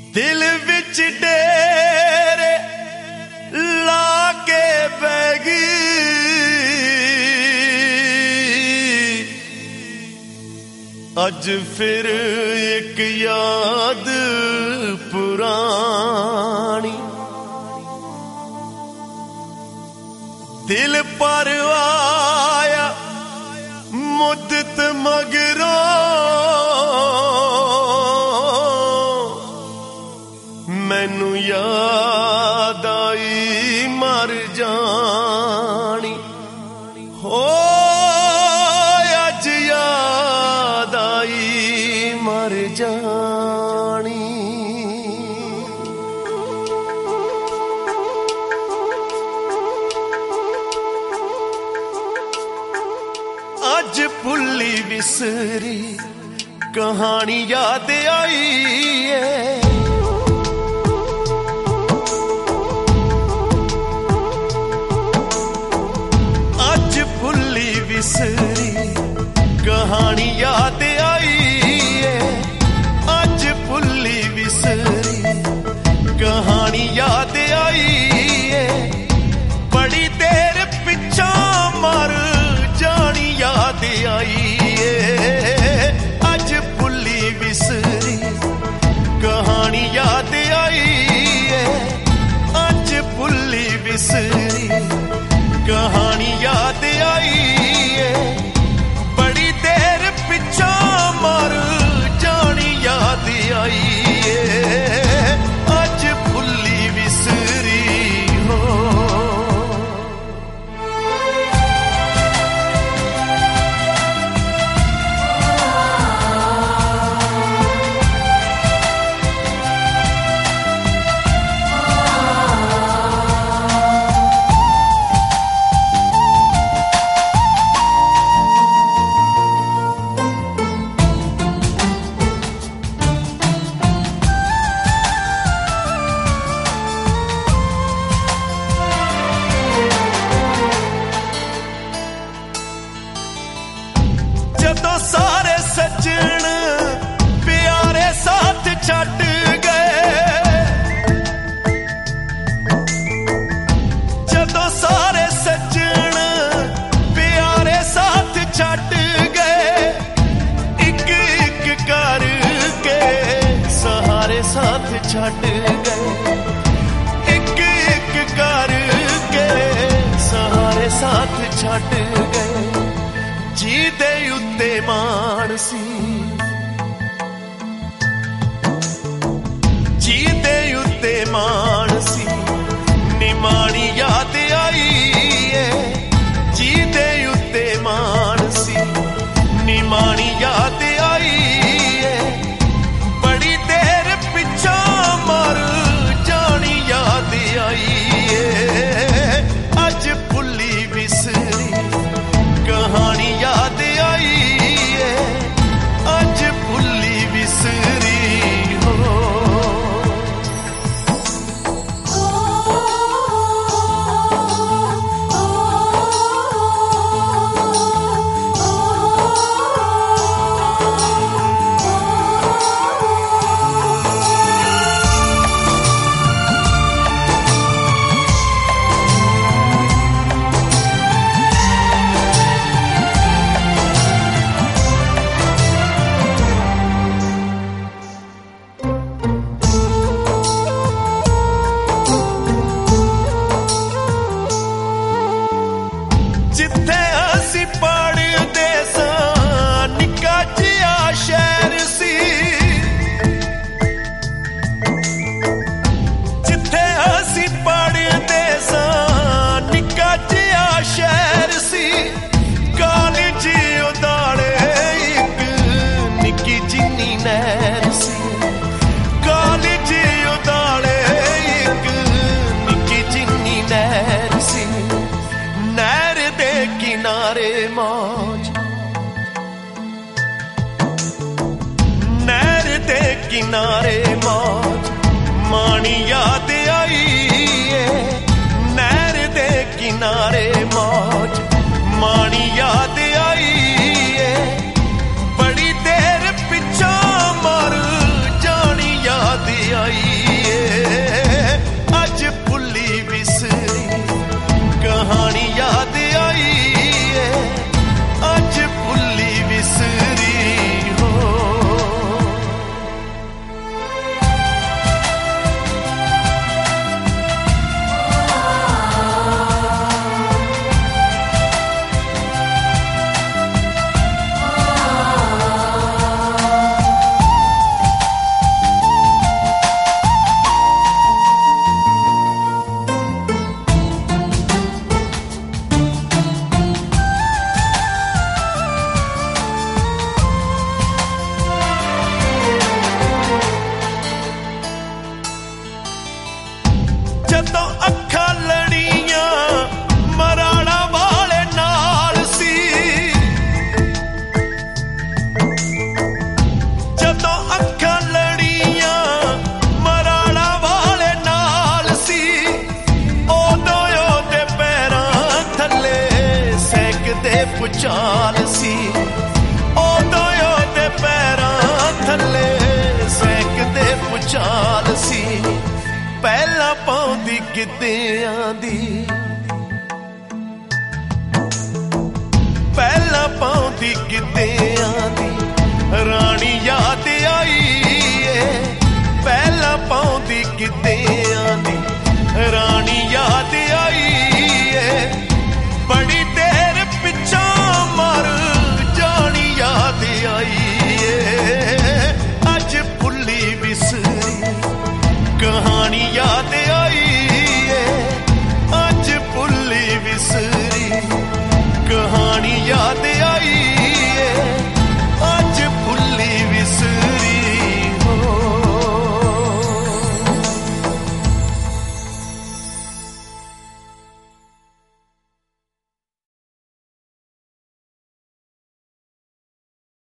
दिल विच डेरे लाके बैगी अज फिर एक याद पुरानी दिल पर आया मुद्दत मगरों मैनू याद आई मर जानी हो अज याद आई मर जानी अज भुल्ली विसरी कहानी याद आई है विसरी कहानी याद आई है अज भुल्ली विसरी कहानी याद आई है बड़ी देर पिछा मर जानी याद आई है अज भुल्ली विसरी कहानी याद आई है अज भुल्ली विसरी कहानी याद आई बड़ी देर पिछा मर जानी याद आई अज भुल्ली विसरी हो जदों सारे सज्जन प्यारे साथ छड्ड गए जदों सारे सज्जन प्यारे साथ छड्ड गए एक एक करके सहारे साथ छड्ड गए एक एक करके सहारे साथ छड्ड गए जी दे उत्ते मान सी जी दे उत्ते मान सी निमानी याद आई है जी दे उत्ते मान सी निमानी याद आई है बड़ी देर पिछा मर जानी याद आई है अज भुल्ली विसरी कहानी याद आई है अज भुल्ली विसरी हो जिथे असी पढ़दे सां निक्का जिहा शहर सी जिथे असी पढ़दे सां निक्का जिहा शहर सी कॉलेज उदाड़े एक निक्की जिन्नी नहर सी कॉलेज उदाड़े एक निक्की जिन्नी नहर सी नहर दे किनारे मौज नहर दे किनारे मौज मानी याद आई है नहर दे किनारे मौज मानी याद आई है बड़ी देर पिछा मर जानी याद आई ਭੁਚਾਲ ਸੀ ਉਦੋਂ ਉਹਦੇ ਪੈਰਾਂ ਥੱਲੇ ਸਹਿਕਦੇ ਭੁਚਾਲ ਸੀ ਪਹਿਲਾਂ ਪਾਉਂਦੀ ਗਿੱਧਿਆਂ ਦੀ ਪਹਿਲਾਂ ਪਾਉਂਦੀ ਗਿੱਧਿਆਂ